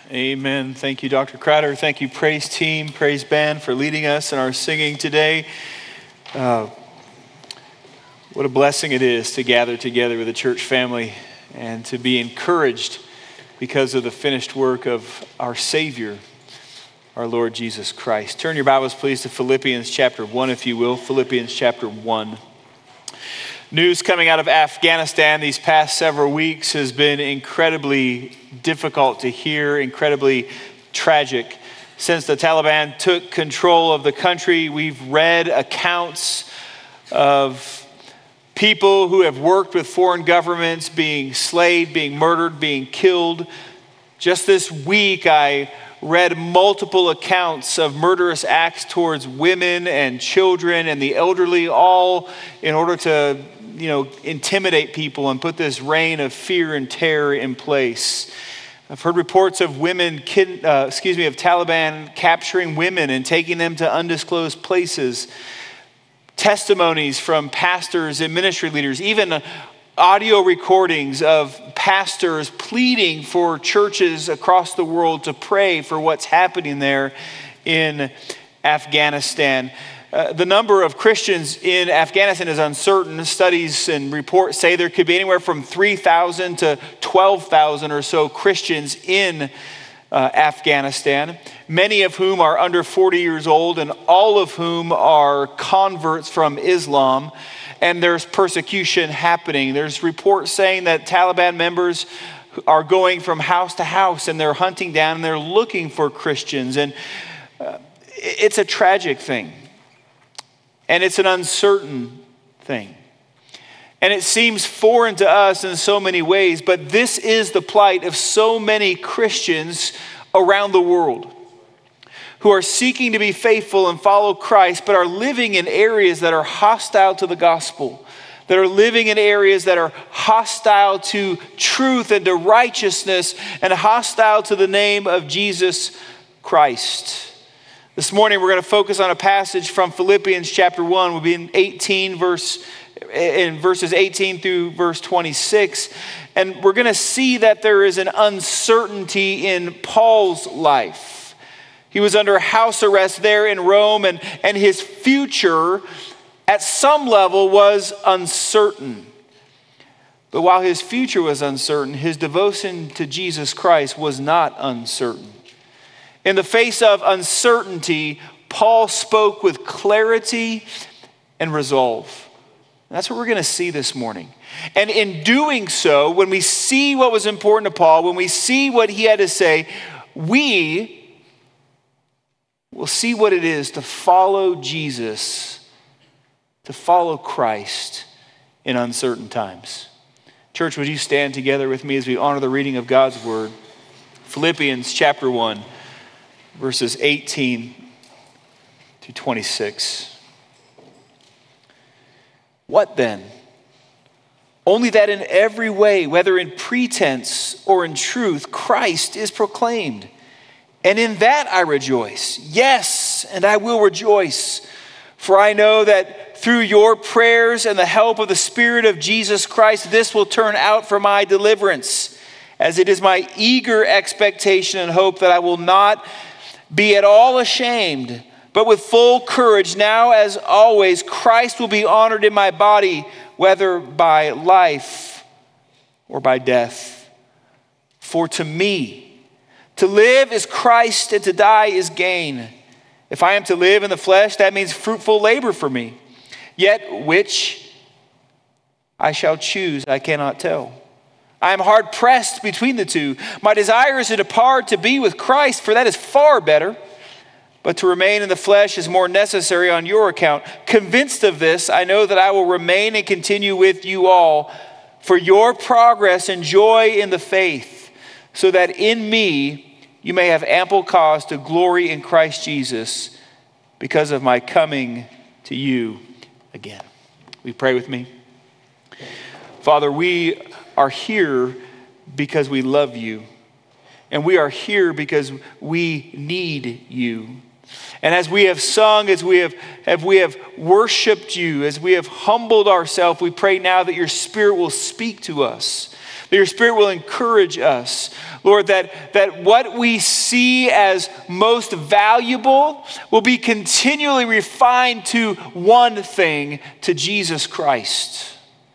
Amen. Thank you, Dr. Crowder. Thank you, praise team, praise band, for leading us in our singing today. What a blessing it is to gather together with a church family and to be encouraged because of the finished work of our Savior, our Lord Jesus Christ. Turn your Bibles, please, to Philippians chapter 1, if you will. Philippians chapter 1. News coming out of Afghanistan these past several weeks has been incredibly difficult to hear, incredibly tragic. Since the Taliban took control of the country, we've read accounts of people who have worked with foreign governments being slayed, being murdered, being killed. Just this week, I read multiple accounts of murderous acts towards women and children and the elderly, all in order to intimidate people and put this reign of fear and terror in place. I've heard reports of Taliban capturing women and taking them to undisclosed places. Testimonies from pastors and ministry leaders, even audio recordings of pastors pleading for churches across the world to pray for what's happening there in Afghanistan. The number of Christians in Afghanistan is uncertain. Studies and reports say there could be anywhere from 3,000 to 12,000 or so Christians in Afghanistan, many of whom are under 40 years old and all of whom are converts from Islam, and there's persecution happening. There's reports saying that Taliban members are going from house to house and they're hunting down and they're looking for Christians, and it's a tragic thing. And it's an uncertain thing. And it seems foreign to us in so many ways, but this is the plight of so many Christians around the world who are seeking to be faithful and follow Christ, but are living in areas that are hostile to the gospel, that are living in areas that are hostile to truth and to righteousness and hostile to the name of Jesus Christ. This morning, we're going to focus on a passage from Philippians chapter 1. We'll be in verses 18 through verse 26. And we're going to see that there is an uncertainty in Paul's life. He was under house arrest there in Rome, and his future at some level was uncertain. But while his future was uncertain, his devotion to Jesus Christ was not uncertain. In the face of uncertainty, Paul spoke with clarity and resolve. And that's what we're going to see this morning. And in doing so, when we see what was important to Paul, when we see what he had to say, we will see what it is to follow Jesus, to follow Christ in uncertain times. Church, would you stand together with me as we honor the reading of God's word? Philippians chapter 1. Verses 18 to 26. What then? Only that in every way, whether in pretense or in truth, Christ is proclaimed. And in that I rejoice. Yes, and I will rejoice. For I know that through your prayers and the help of the Spirit of Jesus Christ, this will turn out for my deliverance, as it is my eager expectation and hope that I will not be at all ashamed, but with full courage, now as always, Christ will be honored in my body, whether by life or by death. For to me, to live is Christ and to die is gain. If I am to live in the flesh, that means fruitful labor for me. Yet which I shall choose, I cannot tell. I am hard pressed between the two. My desire is to depart to be with Christ, for that is far better. But to remain in the flesh is more necessary on your account. Convinced of this, I know that I will remain and continue with you all for your progress and joy in the faith, so that in me you may have ample cause to glory in Christ Jesus because of my coming to you again. Will you pray with me? Father, we are here because we love you. And we are here because we need you. And as we have sung, as we have worshiped you, as we have humbled ourselves, we pray now that your Spirit will speak to us, that your Spirit will encourage us, Lord, that what we see as most valuable will be continually refined to one thing, to Jesus Christ.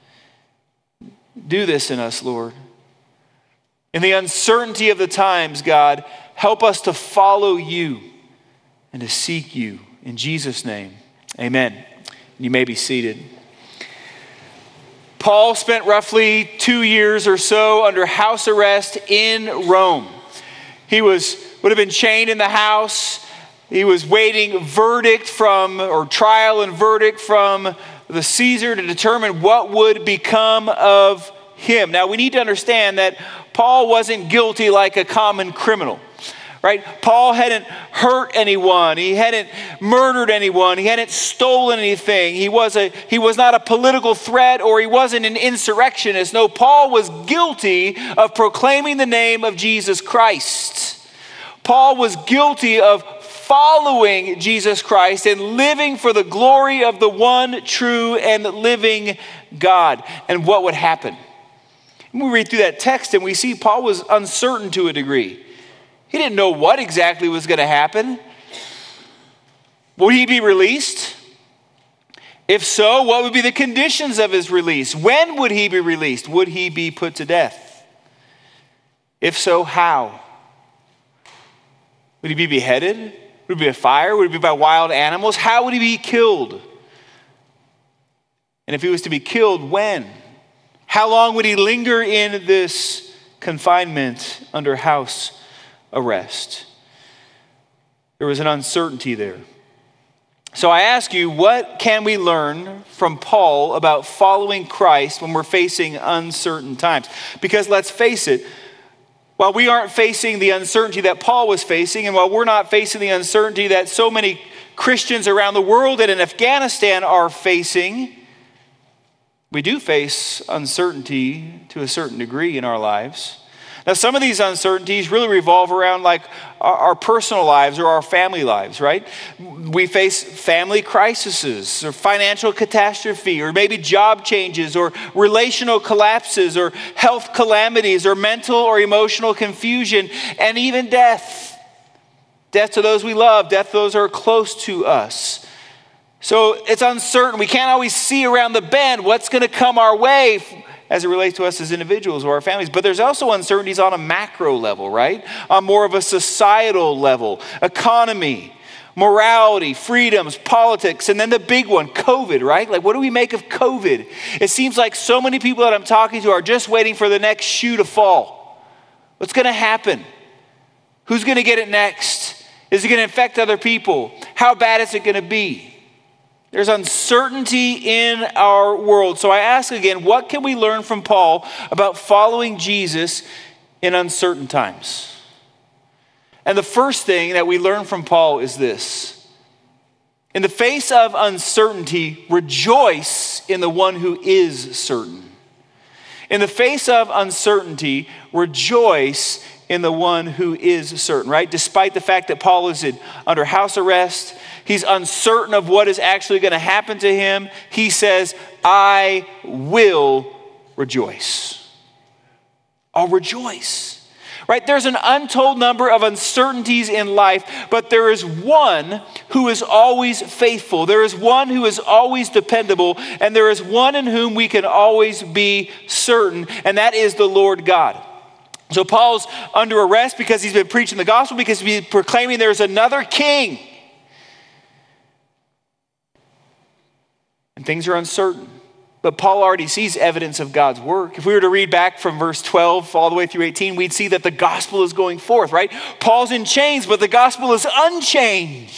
Do this in us, Lord. In the uncertainty of the times, God, help us to follow you and to seek you. In Jesus' name, amen. You may be seated. Paul spent roughly 2 years or so under house arrest in Rome. He would have been chained in the house. He was waiting trial and verdict from the Caesar to determine what would become of him. Now, we need to understand that Paul wasn't guilty like a common criminal, right? Paul hadn't hurt anyone. He hadn't murdered anyone. He hadn't stolen anything. He was not a political threat, or he wasn't an insurrectionist. No, Paul was guilty of proclaiming the name of Jesus Christ. Paul was guilty of following Jesus Christ and living for the glory of the one true and living God. And what would happen? We read through that text and we see Paul was uncertain to a degree. He didn't know what exactly was going to happen. Would he be released? If so, what would be the conditions of his release? When would he be released? Would he be put to death? If so, how? Would he be beheaded? Would it be a fire? Would it be by wild animals? How would he be killed? And if he was to be killed, when? How long would he linger in this confinement under house arrest? There was an uncertainty there. So I ask you, what can we learn from Paul about following Christ when we're facing uncertain times? Because let's face it, while we aren't facing the uncertainty that Paul was facing, and while we're not facing the uncertainty that so many Christians around the world and in Afghanistan are facing, we do face uncertainty to a certain degree in our lives. Now, some of these uncertainties really revolve around like our personal lives or our family lives, right? We face family crises or financial catastrophe or maybe job changes or relational collapses or health calamities or mental or emotional confusion and even death. Death to those we love, death to those who are close to us. So it's uncertain. We can't always see around the bend what's going to come our way as it relates to us as individuals or our families. But there's also uncertainties on a macro level, right? On more of a societal level, economy, morality, freedoms, politics, and then the big one, COVID, right? Like, what do we make of COVID? It seems like so many people that I'm talking to are just waiting for the next shoe to fall. What's going to happen? Who's going to get it next? Is it going to infect other people? How bad is it going to be? There's uncertainty in our world. So I ask again, what can we learn from Paul about following Jesus in uncertain times? And the first thing that we learn from Paul is this. In the face of uncertainty, rejoice in the one who is certain. In the face of uncertainty, rejoice in the one who is certain, right? Despite the fact that Paul is under house arrest, he's uncertain of what is actually going to happen to him. He says, I will rejoice. I'll rejoice. Right? There's an untold number of uncertainties in life, but there is one who is always faithful. There is one who is always dependable, and there is one in whom we can always be certain, and that is the Lord God. So Paul's under arrest because he's been preaching the gospel, because he's been proclaiming there's another king. And things are uncertain. But Paul already sees evidence of God's work. If we were to read back from verse 12 all the way through 18, we'd see that the gospel is going forth, right? Paul's in chains, but the gospel is unchanged.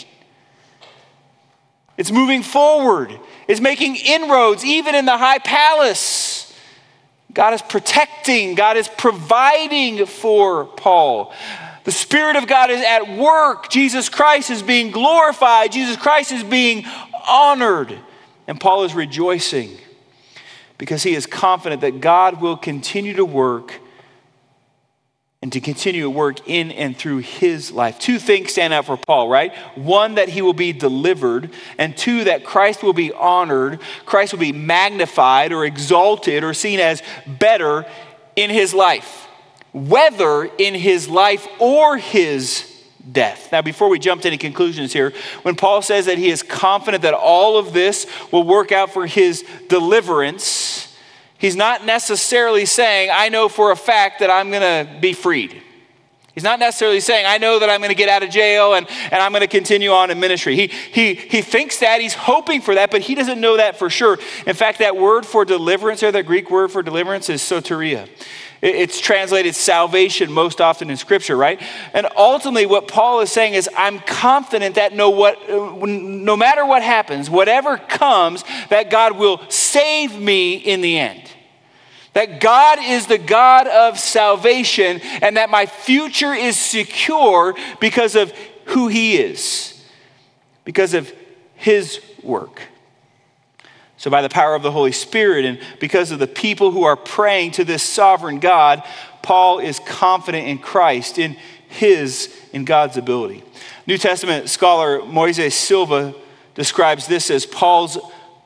It's moving forward. It's making inroads, even in the high palace. God is protecting. God is providing for Paul. The Spirit of God is at work. Jesus Christ is being glorified. Jesus Christ is being honored. And Paul is rejoicing because he is confident that God will continue to work and to continue to work in and through his life. Two things stand out for Paul, right? One, that he will be delivered, and two, that Christ will be honored. Christ will be magnified or exalted or seen as better in his life, whether in his life or his death. Now, before we jump to any conclusions here, when Paul says that he is confident that all of this will work out for his deliverance, he's not necessarily saying, I know for a fact that I'm going to be freed. He's not necessarily saying, I know that I'm going to get out of jail and I'm going to continue on in ministry. He thinks that, he's hoping for that, but he doesn't know that for sure. In fact, that word for deliverance, or that Greek word for deliverance, is soteria. It's translated salvation most often in Scripture, right? And ultimately what Paul is saying is, I'm confident that no matter what happens, whatever comes, that God will save me in the end. That God is the God of salvation, and that my future is secure because of who he is, because of his work. So by the power of the Holy Spirit and because of the people who are praying to this sovereign God, Paul is confident in Christ, in God's ability. New Testament scholar Moises Silva describes this as Paul's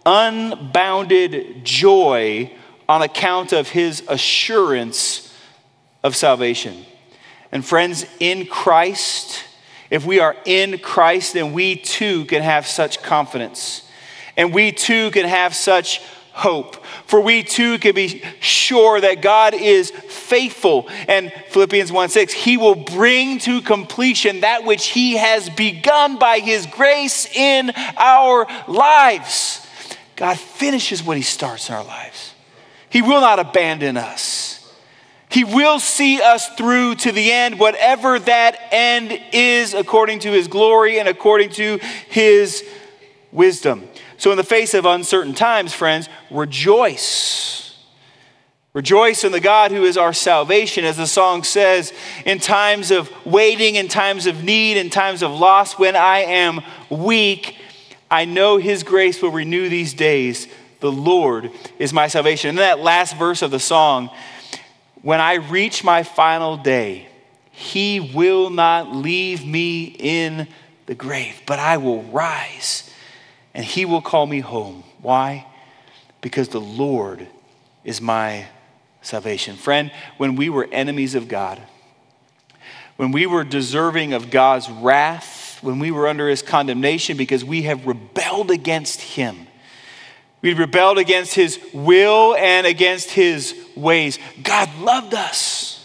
unbounded joy on account of his assurance of salvation. And friends, in Christ, if we are in Christ, then we too can have such confidence. And we too can have such hope. For we too can be sure that God is faithful. And Philippians 1:6, he will bring to completion that which he has begun by his grace in our lives. God finishes what he starts in our lives. He will not abandon us. He will see us through to the end, whatever that end is, according to his glory and according to his wisdom. So in the face of uncertain times, friends, rejoice. Rejoice in the God who is our salvation, as the song says, in times of waiting, in times of need, in times of loss, when I am weak, I know his grace will renew these days. The Lord is my salvation. And that last verse of the song, when I reach my final day, he will not leave me in the grave, but I will rise and he will call me home. Why? Because the Lord is my salvation. Friend, when we were enemies of God, when we were deserving of God's wrath, when we were under his condemnation because we have rebelled against him, we rebelled against his will and against his ways, God loved us.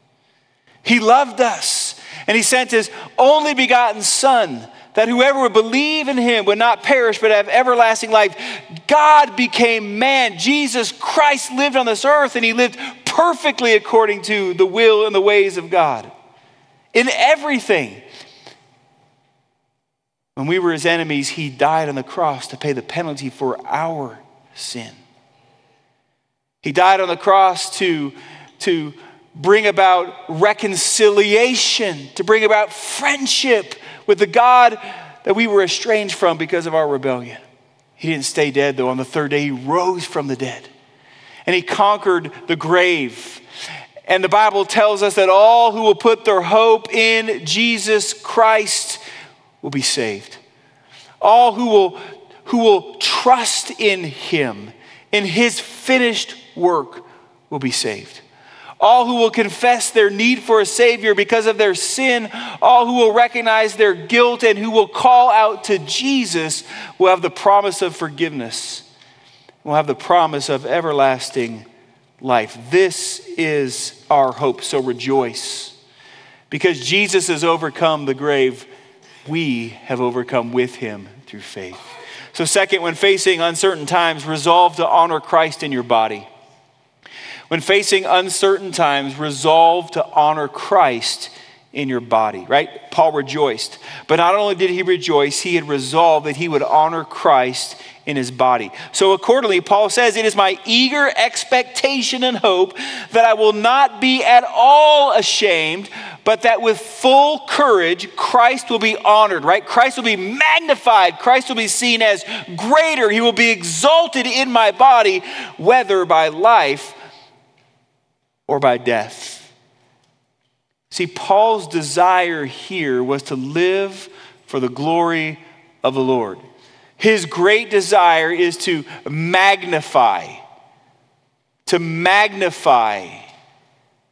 He loved us. And he sent his only begotten Son, that whoever would believe in him would not perish but have everlasting life. God became man. Jesus Christ lived on this earth, and he lived perfectly according to the will and the ways of God. In everything. When we were his enemies, he died on the cross to pay the penalty for our sin. He died on the cross to bring about reconciliation, to bring about friendship with the God that we were estranged from because of our rebellion. He didn't stay dead, though. On the third day, he rose from the dead. And he conquered the grave. And the Bible tells us that all who will put their hope in Jesus Christ will be saved. All who will trust in him, in his finished work, will be saved. All who will confess their need for a Savior because of their sin, all who will recognize their guilt and who will call out to Jesus will have the promise of forgiveness, will have the promise of everlasting life. This is our hope, so rejoice. Because Jesus has overcome the grave, we have overcome with him through faith. So second, when facing uncertain times, resolve to honor Christ in your body. When facing uncertain times, resolve to honor Christ in your body, right? Paul rejoiced. But not only did he rejoice, he had resolved that he would honor Christ in his body. So accordingly, Paul says, it is my eager expectation and hope that I will not be at all ashamed, but that with full courage, Christ will be honored, right? Christ will be magnified. Christ will be seen as greater. He will be exalted in my body, whether by life or by death. See, Paul's desire here was to live for the glory of the Lord. His great desire is to magnify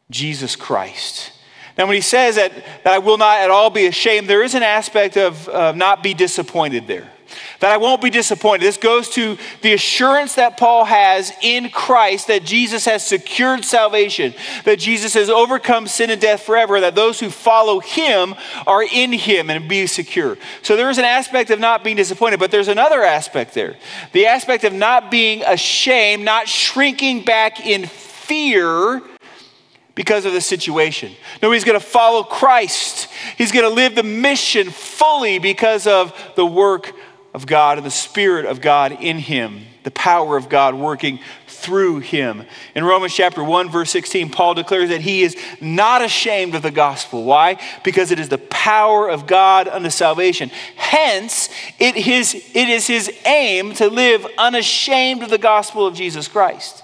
Jesus Christ. Now, when he says that I will not at all be ashamed, there is an aspect of not be disappointed there. That I won't be disappointed. This goes to the assurance that Paul has in Christ that Jesus has secured salvation, that Jesus has overcome sin and death forever, that those who follow him are in him and be secure. So there is an aspect of not being disappointed, but there's another aspect there. The aspect of not being ashamed, not shrinking back in fear because of the situation. No, he's going to follow Christ. He's going to live the mission fully because of the work of God and the Spirit of God in him, the power of God working through him. In Romans chapter 1, verse 16, Paul declares that he is not ashamed of the gospel. Why? Because it is the power of God unto salvation. Hence, it is his aim to live unashamed of the gospel of Jesus Christ.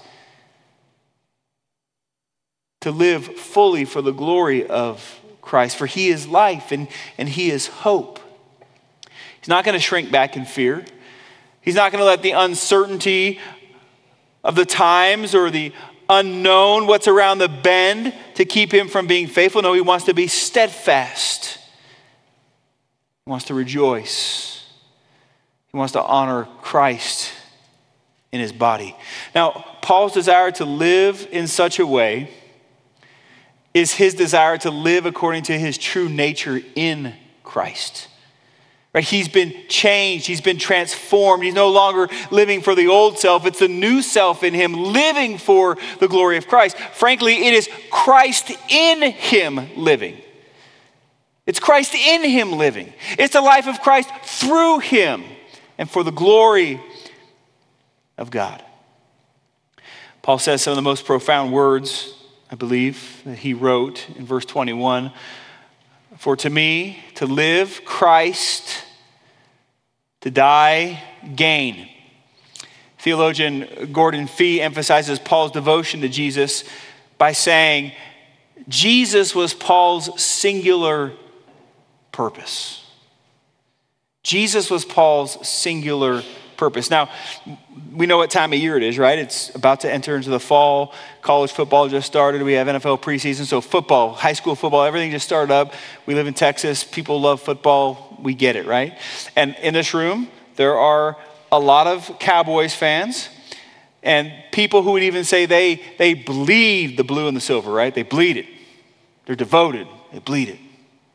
To live fully for the glory of Christ. For he is life and he is hope. He's not going to shrink back in fear. He's not going to let the uncertainty of the times or the unknown, what's around the bend, to keep him from being faithful. No, he wants to be steadfast. He wants to rejoice. He wants to honor Christ in his body. Now, Paul's desire to live in such a way is his desire to live according to his true nature in Christ. Right? He's been changed. He's been transformed. He's no longer living for the old self. It's the new self in him living for the glory of Christ. Frankly, it is Christ in him living. It's Christ in him living. It's the life of Christ through him and for the glory of God. Paul says some of the most profound words, I believe, that he wrote in verse 21. For to me, to live, Christ, to die, gain. Theologian Gordon Fee emphasizes Paul's devotion to Jesus by saying, Jesus was Paul's singular purpose. Jesus was Paul's singular purpose. Now, we know what time of year it is, right? It's about to enter into the fall. College football just started. We have NFL preseason. So football, high school football, everything just started up. We live in Texas. People love football. We get it, right? And in this room, there are a lot of Cowboys fans and people who would even say they bleed the blue and the silver, right? They bleed it. They're devoted. They bleed it.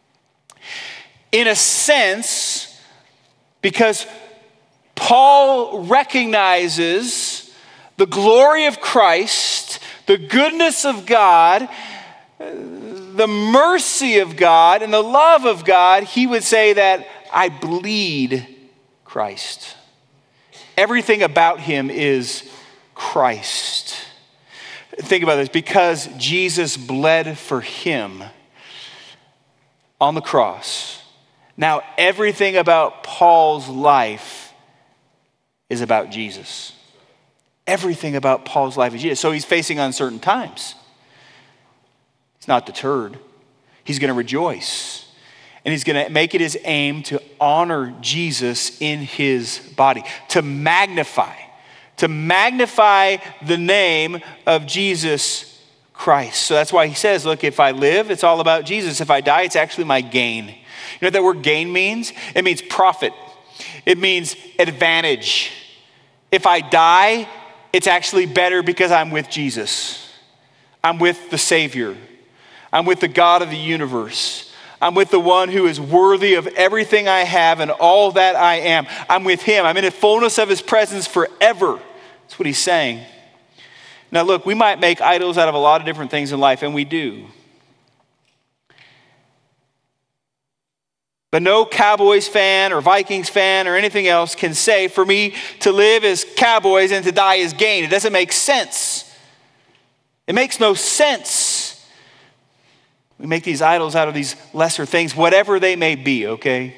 In a sense, because Paul recognizes the glory of Christ, the goodness of God, the mercy of God, and the love of God. He would say that I bleed Christ. Everything about him is Christ. Think about this. Because Jesus bled for him on the cross, now everything about Paul's life is about Jesus. Everything about Paul's life is Jesus. So he's facing uncertain times. He's not deterred. He's going to rejoice. And he's going to make it his aim to honor Jesus in his body. To magnify the name of Jesus Christ. So that's why he says, look, if I live, it's all about Jesus. If I die, it's actually my gain. You know what that word gain means? It means profit. It means advantage. If I die, it's actually better because I'm with Jesus. I'm with the Savior. I'm with the God of the universe. I'm with the one who is worthy of everything I have and all that I am. I'm with him. I'm in the fullness of his presence forever. That's what he's saying. Now look, we might make idols out of a lot of different things in life, and we do. But no Cowboys fan or Vikings fan or anything else can say, for me to live is Cowboys and to die is gain. It doesn't make sense. It makes no sense. We make these idols out of these lesser things, whatever they may be, okay?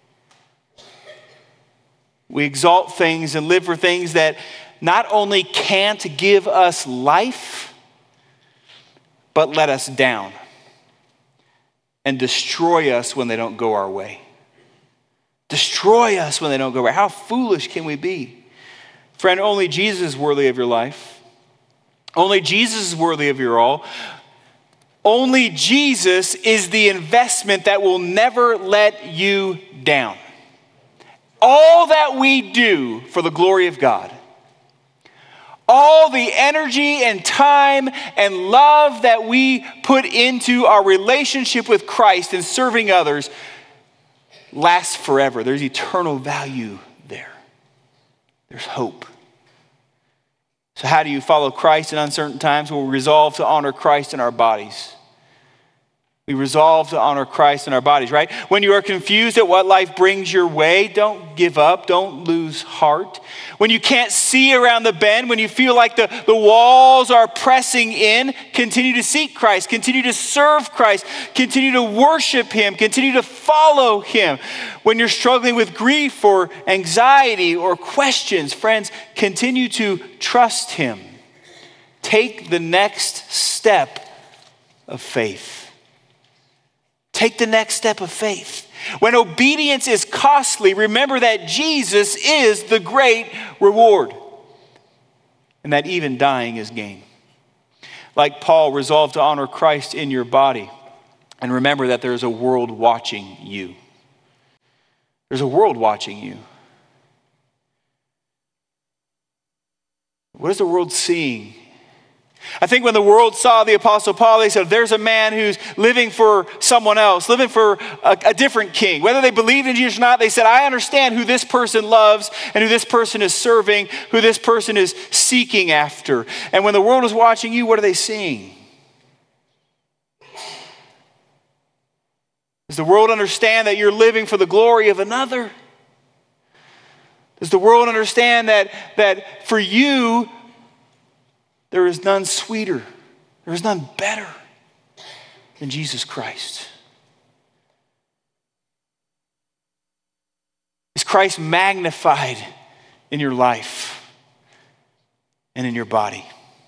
We exalt things and live for things that not only can't give us life, but let us down and destroy us when they don't go our way. Destroy us when they don't go our way. How foolish can we be? Friend, only Jesus is worthy of your life. Only Jesus is worthy of your all. Only Jesus is the investment that will never let you down. All that we do for the glory of God, all the energy and time and love that we put into our relationship with Christ and serving others lasts forever. There's eternal value there. There's hope. So how do you follow Christ in uncertain times? Well, we resolve to honor Christ in our bodies. We resolve to honor Christ in our bodies, right? When you are confused at what life brings your way, don't give up. Don't lose heart. When you can't see around the bend, when you feel like the walls are pressing in, continue to seek Christ. Continue to serve Christ. Continue to worship Him. Continue to follow Him. When you're struggling with grief or anxiety or questions, friends, continue to trust Him. Take the next step of faith. Take the next step of faith. When obedience is costly, remember that Jesus is the great reward, and that even dying is gain. Like Paul, resolve to honor Christ in your body, and remember that there is a world watching you. There's a world watching you. What is the world seeing? I think when the world saw the Apostle Paul, they said, there's a man who's living for someone else, living for a different king. Whether they believed in Jesus or not, they said, I understand who this person loves and who this person is serving, who this person is seeking after. And when the world is watching you, what are they seeing? Does the world understand that you're living for the glory of another? Does the world understand that for you, there is none sweeter, there is none better than Jesus Christ? Is Christ magnified in your life and in your body?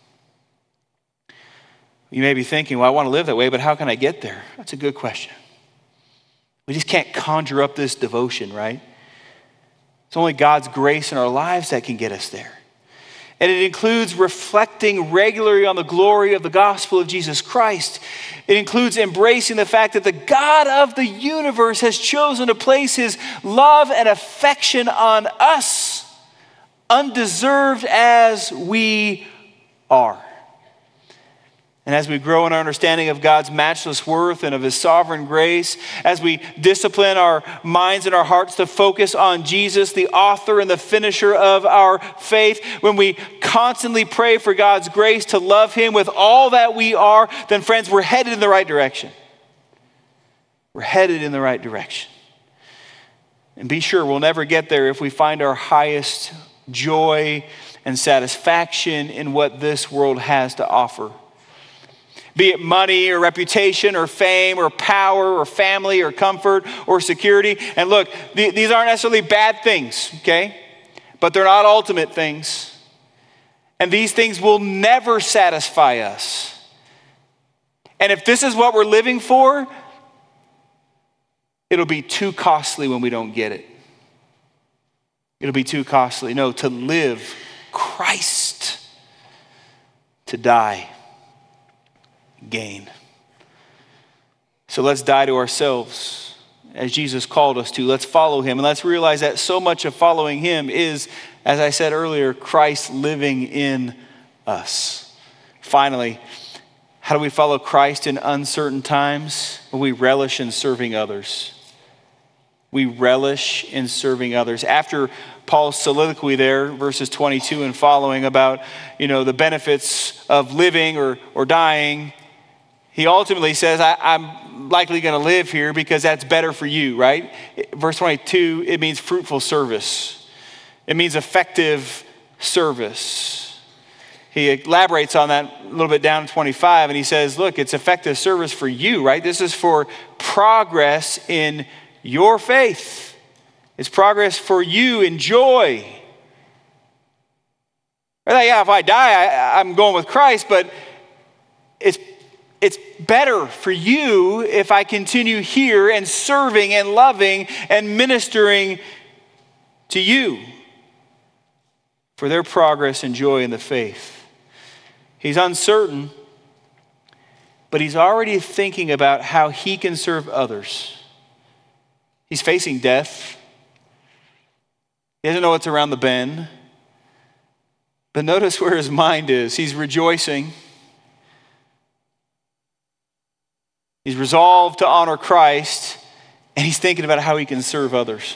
You may be thinking, well, I want to live that way, but how can I get there? That's a good question. We just can't conjure up this devotion, right? It's only God's grace in our lives that can get us there. And it includes reflecting regularly on the glory of the gospel of Jesus Christ. It includes embracing the fact that the God of the universe has chosen to place His love and affection on us, undeserved as we are. And as we grow in our understanding of God's matchless worth and of His sovereign grace, as we discipline our minds and our hearts to focus on Jesus, the author and the finisher of our faith, when we constantly pray for God's grace to love Him with all that we are, then friends, we're headed in the right direction. We're headed in the right direction. And be sure we'll never get there if we find our highest joy and satisfaction in what this world has to offer. Be it money or reputation or fame or power or family or comfort or security. And look, these aren't necessarily bad things, okay? But they're not ultimate things. And these things will never satisfy us. And if this is what we're living for, it'll be too costly when we don't get it. It'll be too costly. No, to live, Christ. To die, gain. So let's die to ourselves as Jesus called us to. Let's follow Him, and let's realize that so much of following Him is, as I said earlier, Christ living in us. Finally, how do we follow Christ in uncertain times? Well, we relish in serving others. We relish in serving others. After Paul's soliloquy there, verses 22 and following about, the benefits of living or dying, he ultimately says, I'm likely going to live here because that's better for you, right? Verse 22, it means fruitful service. It means effective service. He elaborates on that a little bit down in 25, and he says, look, it's effective service for you, right? This is for progress in your faith. It's progress for you in joy. Yeah, if I die, I'm going with Christ, but it's better for you if I continue here and serving and loving and ministering to you for their progress and joy in the faith. He's uncertain. but he's already thinking about how he can serve others. He's facing death. He doesn't know what's around the bend. But notice where his mind is. He's rejoicing. He's resolved to honor Christ, and he's thinking about how he can serve others.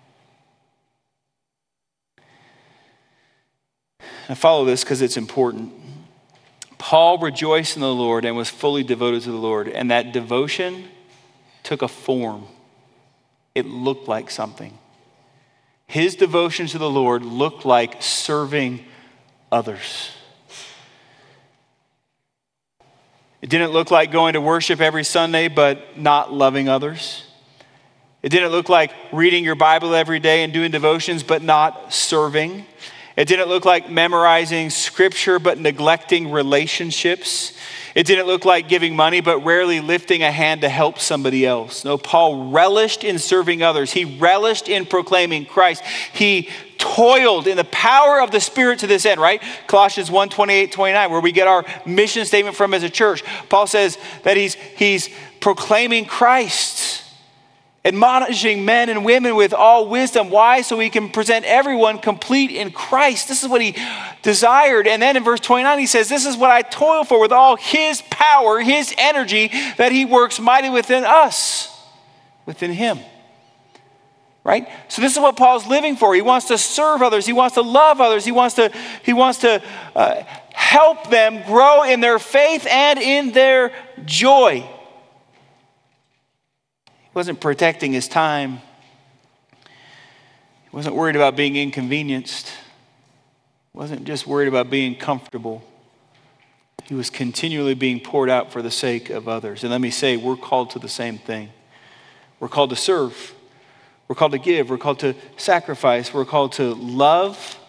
I follow this because it's important. Paul rejoiced in the Lord and was fully devoted to the Lord, and that devotion took a form. It looked like something. His devotion to the Lord looked like serving others. It didn't look like going to worship every Sunday but not loving others. It didn't look like reading your Bible every day and doing devotions but not serving. It didn't look like memorizing scripture but neglecting relationships. It didn't look like giving money but rarely lifting a hand to help somebody else. No, Paul relished in serving others. He relished in proclaiming Christ. He toiled in the power of the Spirit to this end, right? Colossians 1:28-29, where we get our mission statement from as a church. Paul says that he's proclaiming Christ, admonishing men and women with all wisdom. Why? So he can present everyone complete in Christ. This is what he desired. And then in verse 29, he says, this is what I toil for with all his power, his energy, that he works mighty within us, within him. Right? So this is what Paul's living for. He wants to serve others. He wants to love others. He wants to help them grow in their faith and in their joy. He wasn't protecting his time. He wasn't worried about being inconvenienced. He wasn't just worried about being comfortable. He was continually being poured out for the sake of others. And let me say, we're called to the same thing. We're called to serve. We're called to give. We're called to sacrifice. We're called to love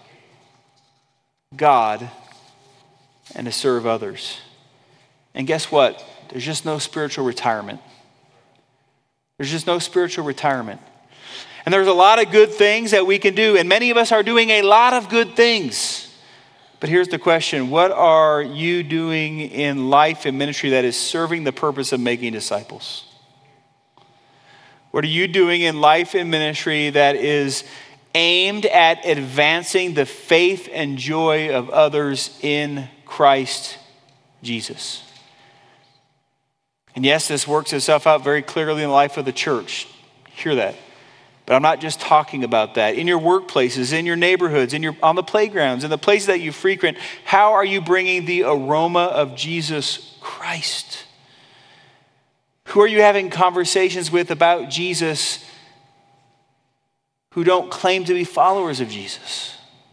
God and to serve others. And guess what? There's just no spiritual retirement. There's just no spiritual retirement. And there's a lot of good things that we can do, and many of us are doing a lot of good things. But here's the question: what are you doing in life and ministry that is serving the purpose of making disciples? What are you doing in life and ministry that is aimed at advancing the faith and joy of others in Christ Jesus? And yes, this works itself out very clearly in the life of the church. Hear that. But I'm not just talking about that. In your workplaces, in your neighborhoods, on the playgrounds, in the places that you frequent, how are you bringing the aroma of Jesus Christ? Who are you having conversations with about Jesus who don't claim to be followers of Jesus?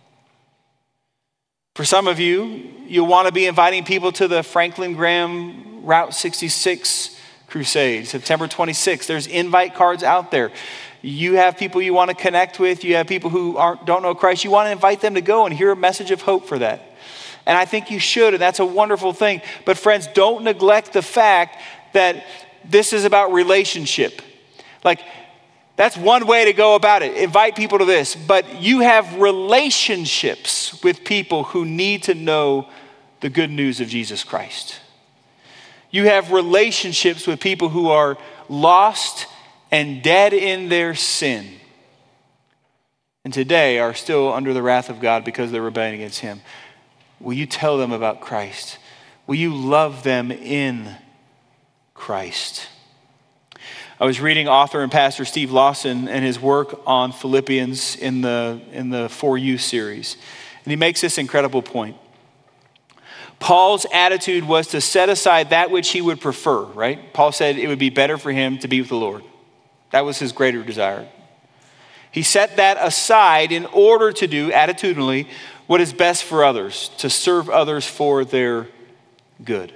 For some of you, you'll want to be inviting people to the Franklin Graham Route 66 crusade, September 26th. There's invite cards out there. You have people you want to connect with. You have people who don't know Christ. You want to invite them to go and hear a message of hope for that. And I think you should, and that's a wonderful thing. But friends, don't neglect the fact that this is about relationship. Like, that's one way to go about it. Invite people to this. But you have relationships with people who need to know the good news of Jesus Christ. You have relationships with people who are lost and dead in their sin, and today are still under the wrath of God because they're rebelling against him. Will you tell them about Christ? Will you love them in Christ? I was reading author and pastor Steve Lawson and his work on Philippians in the For You series. And he makes this incredible point. Paul's attitude was to set aside that which he would prefer, right? Paul said it would be better for him to be with the Lord. That was his greater desire. He set that aside in order to do, attitudinally, what is best for others, to serve others for their good.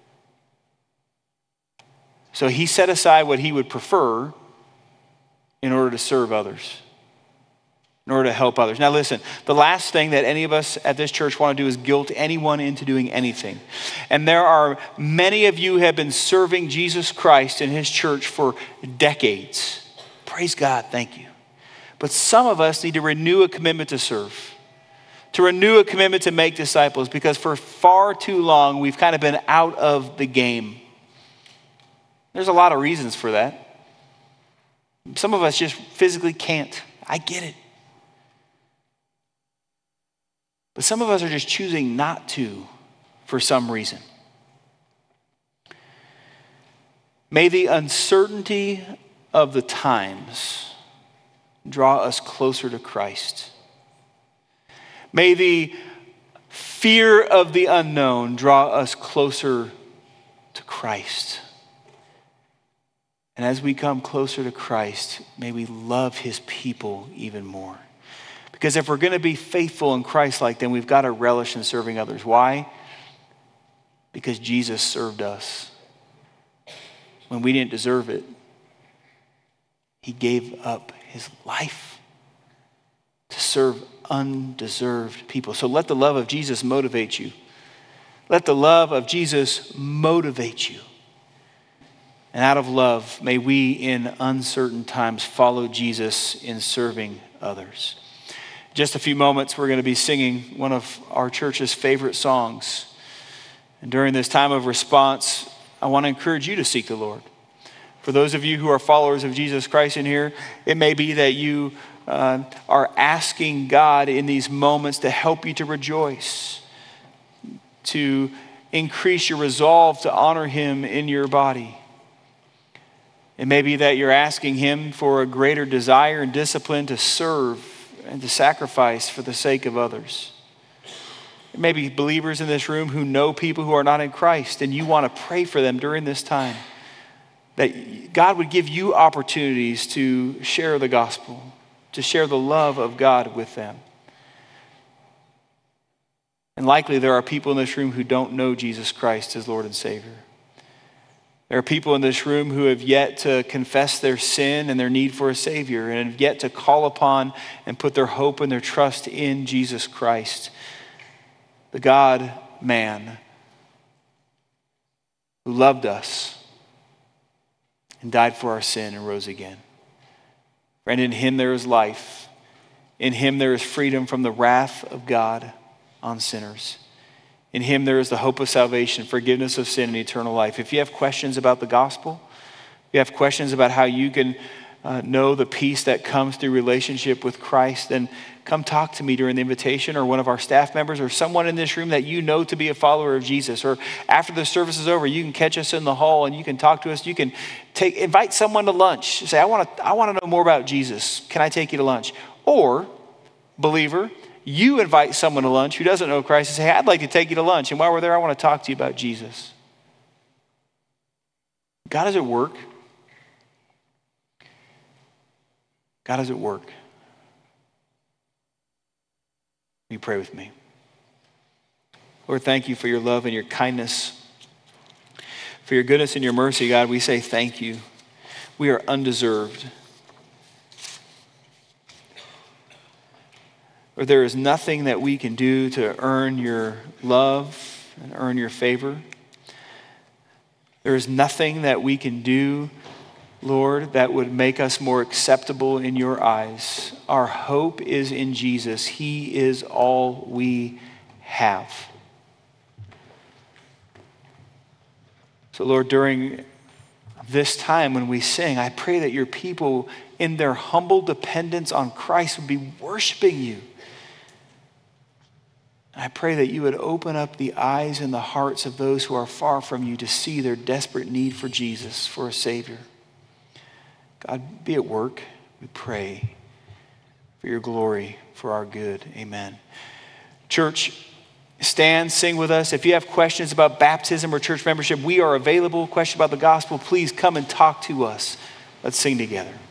So he set aside what he would prefer in order to serve others, in order to help others. Now listen, the last thing that any of us at this church want to do is guilt anyone into doing anything. And there are many of you who have been serving Jesus Christ in his church for decades. Praise God, thank you. But some of us need to renew a commitment to serve, to renew a commitment to make disciples, because for far too long we've kind of been out of the game. There's a lot of reasons for that. Some of us just physically can't. I get it. But some of us are just choosing not to for some reason. May the uncertainty of the times draw us closer to Christ. May the fear of the unknown draw us closer to Christ. And as we come closer to Christ, may we love his people even more. Because if we're going to be faithful and Christ-like, then we've got to relish in serving others. Why? Because Jesus served us. When we didn't deserve it, he gave up his life to serve undeserved people. So let the love of Jesus motivate you. Let the love of Jesus motivate you. And out of love, may we in uncertain times follow Jesus in serving others. Just a few moments, we're going to be singing one of our church's favorite songs. And during this time of response, I want to encourage you to seek the Lord. For those of you who are followers of Jesus Christ in here, it may be that you are asking God in these moments to help you to rejoice, to increase your resolve to honor him in your body. It may be that you're asking him for a greater desire and discipline to serve and to sacrifice for the sake of others. There may be believers in this room who know people who are not in Christ, and you want to pray for them during this time, that God would give you opportunities to share the gospel, to share the love of God with them. And likely there are people in this room who don't know Jesus Christ as Lord and Savior. There are people in this room who have yet to confess their sin and their need for a Savior, and have yet to call upon and put their hope and their trust in Jesus Christ, the God-man who loved us and died for our sin and rose again. Friend, in him there is life. In him there is freedom from the wrath of God on sinners. In him there is the hope of salvation, forgiveness of sin, and eternal life. If you have questions about the gospel, if you have questions about how you can know the peace that comes through relationship with Christ, then come talk to me during the invitation, or one of our staff members, or someone in this room that you know to be a follower of Jesus. Or after the service is over, you can catch us in the hall and you can talk to us. You can invite someone to lunch. Say, I want to know more about Jesus. Can I take you to lunch? Or, believer, you invite someone to lunch who doesn't know Christ and say, hey, I'd like to take you to lunch. And while we're there, I want to talk to you about Jesus. God is at work. God is at work. Will you pray with me? Lord, thank you for your love and your kindness. For your goodness and your mercy, God, we say thank you. We are undeserved. Lord, there is nothing that we can do to earn your love and earn your favor. There is nothing that we can do, Lord, that would make us more acceptable in your eyes. Our hope is in Jesus. He is all we have. So, Lord, during this time when we sing, I pray that your people in their humble dependence on Christ would be worshiping you. I pray that you would open up the eyes and the hearts of those who are far from you to see their desperate need for Jesus, for a Savior. God, be at work, we pray, for your glory, for our good. Amen. Church, stand, sing with us. If you have questions about baptism or church membership, we are available. Questions about the gospel, please come and talk to us. Let's sing together.